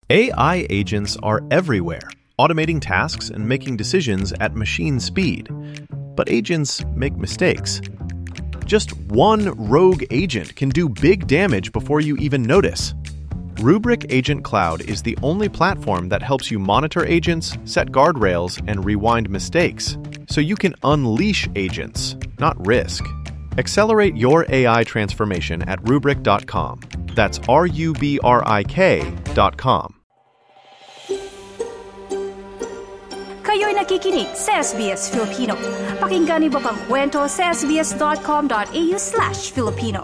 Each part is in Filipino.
AI agents are everywhere, automating tasks and making decisions at machine speed. But agents make mistakes. Just one rogue agent can do big damage before you even notice. Rubrik Agent Cloud is the only platform that helps you monitor agents, set guardrails, and rewind mistakes, so you can unleash agents, not risk. Accelerate your AI transformation at Rubrik.com. That's RUBRIK.com. Kayo'y nakikinig sa SBS Filipino. Pakinggan niyo pa ang kwento sa sbs.com.au/Filipino.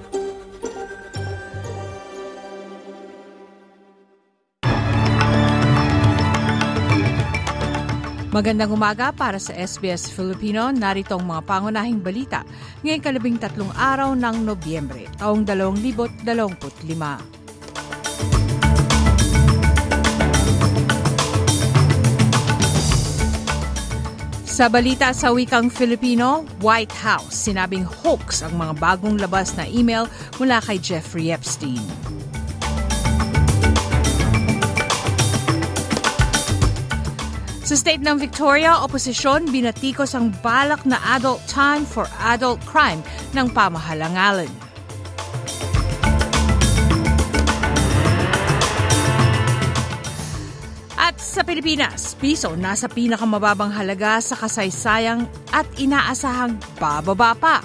Magandang umaga para sa SBS Filipino. Narito ang mga pangunahing balita ngayong 13 araw ng Nobyembre, taong 2025. Sa balita sa wikang Filipino, White House sinabing hoax ang mga bagong labas na email mula kay Jeffrey Epstein. Sa state ng Victoria, oposisyon binatikos ang balak na adult time for adult crime ng pamahalaan. At sa Pilipinas, piso nasa pinakamababang halaga sa kasaysayang at inaasahang bababa pa.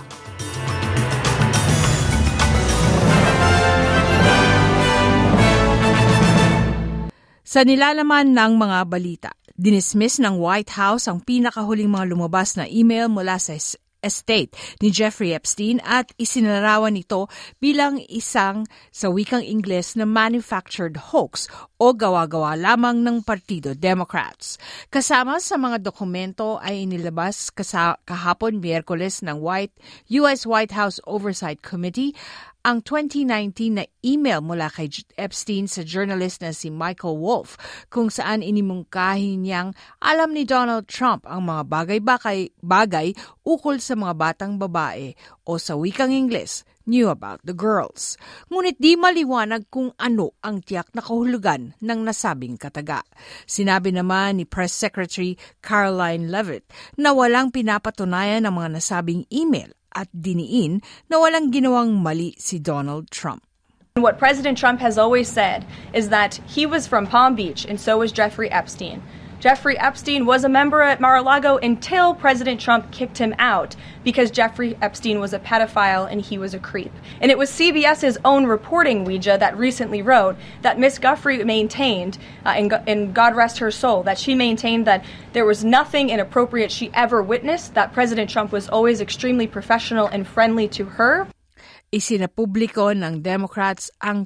Sa nilalaman ng mga balita, dinismiss ng White House ang pinakahuling mga lumabas na email mula sa estate ni Jeffrey Epstein at isinarawan ito bilang isang sa wikang Ingles na manufactured hoax o gawa-gawa lamang ng Partido Democrats. Kasama sa mga dokumento ay inilabas kahapon Miyerkules ng US White House Oversight Committee ang 2019 na email mula kay Epstein sa journalist na si Michael Wolff kung saan inimungkahi niyang alam ni Donald Trump ang mga bagay ukol sa mga batang babae o sa wikang Ingles, knew about the girls. Ngunit di maliwanag kung ano ang tiyak na kahulugan ng nasabing kataga. Sinabi naman ni Press Secretary Caroline Leavitt na walang pinapatunayan ang mga nasabing email at diniin na walang ginawang mali si Donald Trump. What President Trump has always said is that he was from Palm Beach and so was Jeffrey Epstein. Jeffrey Epstein was a member at Mar-a-Lago until President Trump kicked him out because Jeffrey Epstein was a pedophile and he was a creep. And it was CBS's own reporting, Ouija, that recently wrote that Miss Guffrey maintained, and God rest her soul, that she maintained that there was nothing inappropriate she ever witnessed, that President Trump was always extremely professional and friendly to her. Isinapubliko ng Democrats ang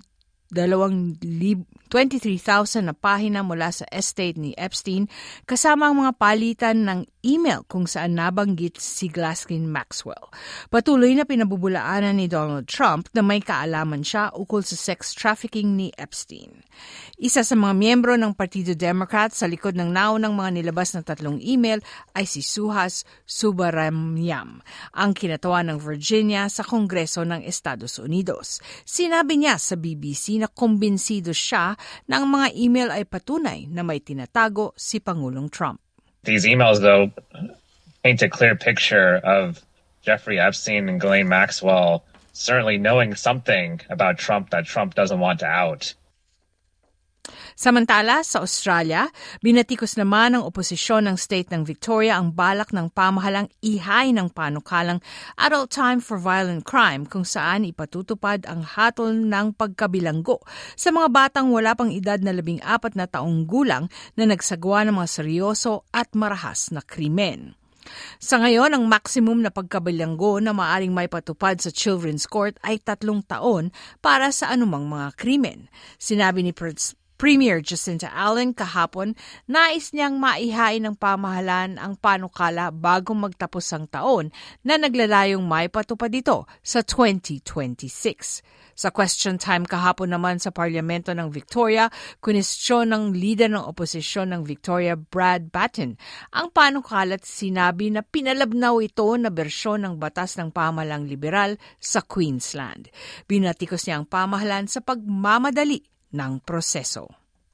23,000 na pahina mula sa estate ni Epstein kasama ang mga palitan ng email kung saan nabanggit si Ghislaine Maxwell. Patuloy na pinabubulaanan ni Donald Trump na may kaalaman siya ukol sa sex trafficking ni Epstein. Isa sa mga miyembro ng Partido Democrat sa likod ng naunang mga nilabas na 3 email ay si Suhas Subramaniam, ang kinatawa ng Virginia sa Kongreso ng Estados Unidos. Sinabi niya sa BBC na kumbinsido siya na ang mga email ay patunay na may tinatago si Pangulong Trump. These emails, though, paint a clear picture of Jeffrey Epstein and Ghislaine Maxwell certainly knowing something about Trump that Trump doesn't want to out. Samantala, sa Australia, binatikos naman ng oposisyon ng state ng Victoria ang balak ng pamahalang ihay ng panukalang Adult Time for Violent Crime kung saan ipatutupad ang hatol ng pagkabilanggo sa mga batang wala pang edad na 14 na taong gulang na nagsagawa ng mga seryoso at marahas na krimen. Sa ngayon, ang maximum na pagkabilanggo na maaring may patupad sa Children's Court ay 3 taon para sa anumang mga krimen. Sinabi ni Premier Jacinta Allen kahapon, nais niyang maihain ng pamahalaan ang panukala bago magtapos ang taon na naglalayong may patupad ito sa 2026. Sa question time kahapon naman sa Parlamento ng Victoria, kunestyon ng leader ng oposisyon ng Victoria, Brad Batten, ang panukala at sinabi na pinalabnaw ito na bersyon ng batas ng pamahalang liberal sa Queensland. Binatikos niya ang pamahalaan sa pagmamadali ng proseso.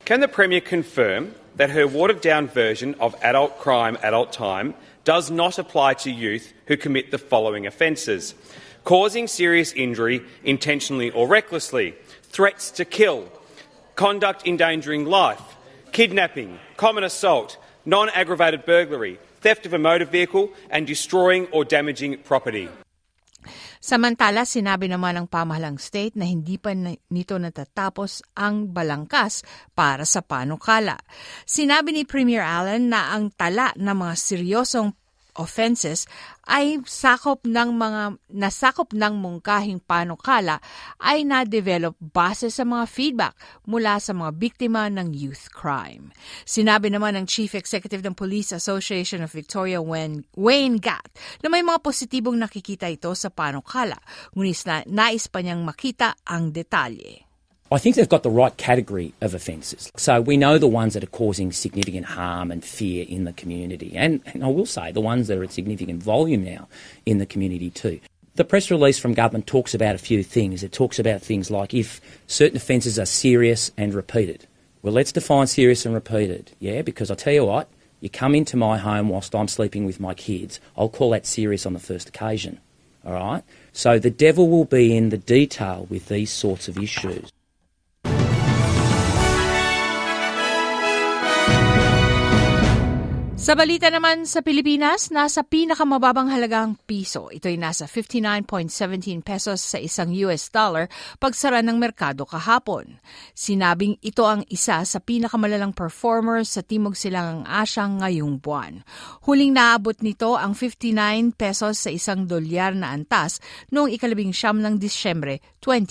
Can the Premier confirm that her watered-down version of adult crime, adult time does not apply to youth who commit the following offences: causing serious injury intentionally or recklessly, threats to kill, conduct endangering life, kidnapping, common assault, non-aggravated burglary, theft of a motor vehicle, and destroying or damaging property. Samantala, sinabi naman ng pamahalang state na hindi pa nito natatapos ang balangkas para sa panukala. Sinabi ni Premier Allen na ang tala ng mga seryosong offenses ay nasakop ng mungkahing panukala ay na-develop base sa mga feedback mula sa mga biktima ng youth crime. Sinabi naman ng Chief Executive ng Police Association of Victoria, Wayne Gatt, na may mga positibong nakikita ito sa panukala, ngunit nais pa niyang makita ang detalye. I think they've got the right category of offences. So we know the ones that are causing significant harm and fear in the community. And I will say the ones that are at significant volume now in the community too. The press release from government talks about a few things. It talks about things like if certain offences are serious and repeated. Well, let's define serious and repeated, yeah, because I tell you what, you come into my home whilst I'm sleeping with my kids, I'll call that serious on the first occasion, all right? So the devil will be in the detail with these sorts of issues. Sa balita naman sa Pilipinas, nasa pinakamababang halagang piso. Ito'y nasa 59.17 pesos sa isang US dollar pagsara ng merkado kahapon. Sinabing ito ang isa sa pinakamalalang performers sa Timog Silangang Asya ngayong buwan. Huling naabot nito ang 59 pesos sa isang dolyar na antas noong 19 ng Disyembre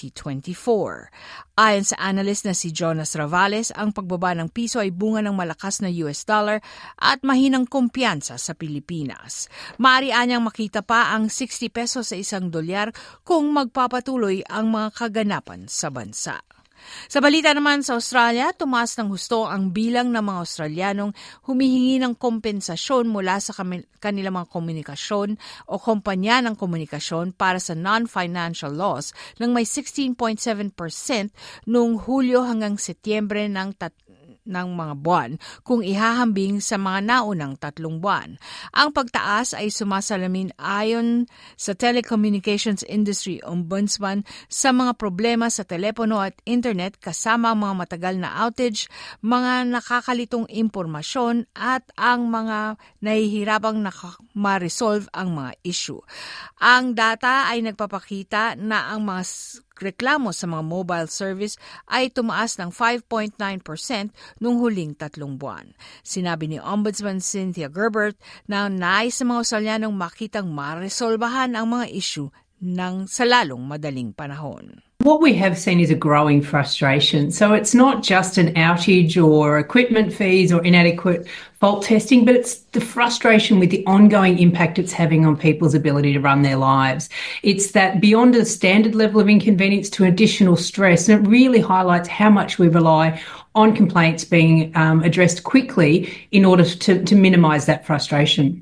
2024. Ayon sa analyst na si Jonas Ravales, ang pagbaba ng piso ay bunga ng malakas na US dollar at mahinang kumpiyansa sa Pilipinas. Maaari anyang makita pa ang 60 pesos sa isang dolyar kung magpapatuloy ang mga kaganapan sa bansa. Sa balita naman sa Australia, tumaas ng husto ang bilang ng mga Australianong humihingi ng kompensasyon mula sa kanilang mga komunikasyon o kumpanya ng komunikasyon para sa non-financial loss ng may 16.7% noong Hulyo hanggang Setyembre ng mga buwan kung ihahambing sa mga naunang 3 buwan. Ang pagtaas ay sumasalamin ayon sa Telecommunications Industry Ombudsman sa mga problema sa telepono at internet kasama ang mga matagal na outage, mga nakakalitong impormasyon at ang mga nahihirapang ma-resolve ang mga issue. Ang data ay nagpapakita na ang mga reklamo sa mga mobile service ay tumaas ng 5.9% noong huling 3 buwan. Sinabi ni Ombudsman Cynthia Gerbert na nais sa mga Australianong makitang maresolbahan ang mga issue sa lalong madaling panahon. What we have seen is a growing frustration. So it's not just an outage or equipment fees or inadequate fault testing, but it's the frustration with the ongoing impact it's having on people's ability to run their lives. It's that beyond a standard level of inconvenience to additional stress, and it really highlights how much we rely on complaints being addressed quickly in order to minimise that frustration.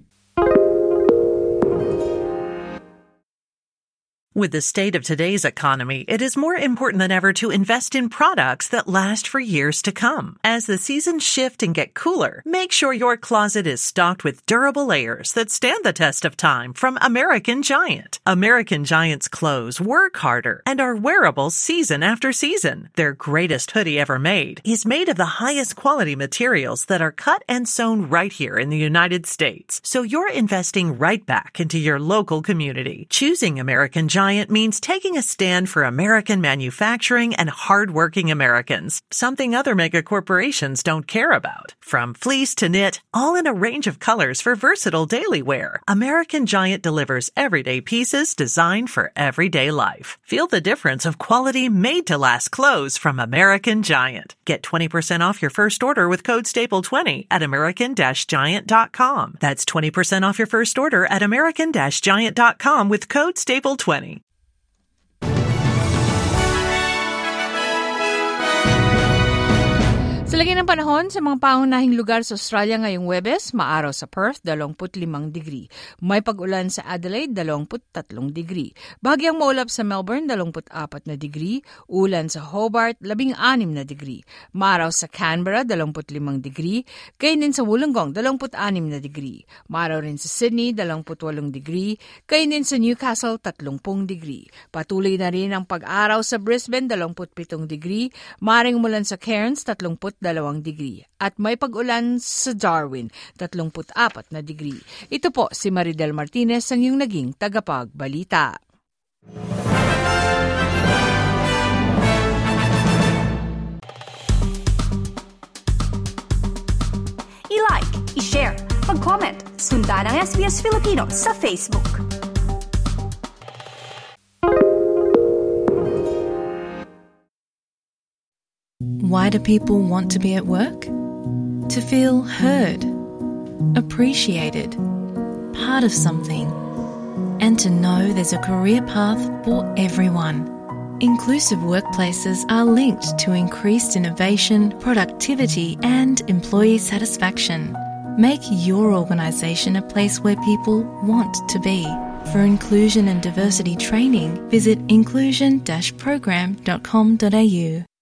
With the state of today's economy, it is more important than ever to invest in products that last for years to come. As the seasons shift and get cooler, make sure your closet is stocked with durable layers that stand the test of time from American Giant. American Giant's clothes work harder and are wearable season after season. Their greatest hoodie ever made is made of the highest quality materials that are cut and sewn right here in the United States. So you're investing right back into your local community. Choosing American Giant means taking a stand for American manufacturing and hard-working Americans, something other mega corporations don't care about. From fleece to knit, all in a range of colors for versatile daily wear, American Giant delivers everyday pieces designed for everyday life. Feel the difference of quality made-to-last clothes from American Giant. Get 20% off your first order with code STAPLE20 at american-giant.com. That's 20% off your first order at american-giant.com with code STAPLE20. Sa lagay ng panahon sa mga pangunahing lugar sa Australia ngayong Huwebes, maaraw sa Perth, 25 degree. May pag-ulan sa Adelaide, 23 degree. Bahagyang maulap sa Melbourne, 24 na degree. Ulan sa Hobart, 16 na degree. Maaraw sa Canberra, 25 degree. Kainin sa Wollongong, 26 na degree. Maaraw rin sa Sydney, 28 degree. Kainin sa Newcastle, 30 degree. Patuloy na rin ang pag-araw sa Brisbane, 27 degree. Maaring umulan sa Cairns, 32 degree. At may pag-ulan sa Darwin, 34 na degree. Ito po si Maridel Martinez ang iyong naging tagapagbalita. I-like, i-share, mag-comment, sundan ang SBS Filipino sa Facebook. Why do people want to be at work? To feel heard, appreciated, part of something, and to know there's a career path for everyone. Inclusive workplaces are linked to increased innovation, productivity, and employee satisfaction. Make your organisation a place where people want to be. For inclusion and diversity training, visit inclusion-program.com.au.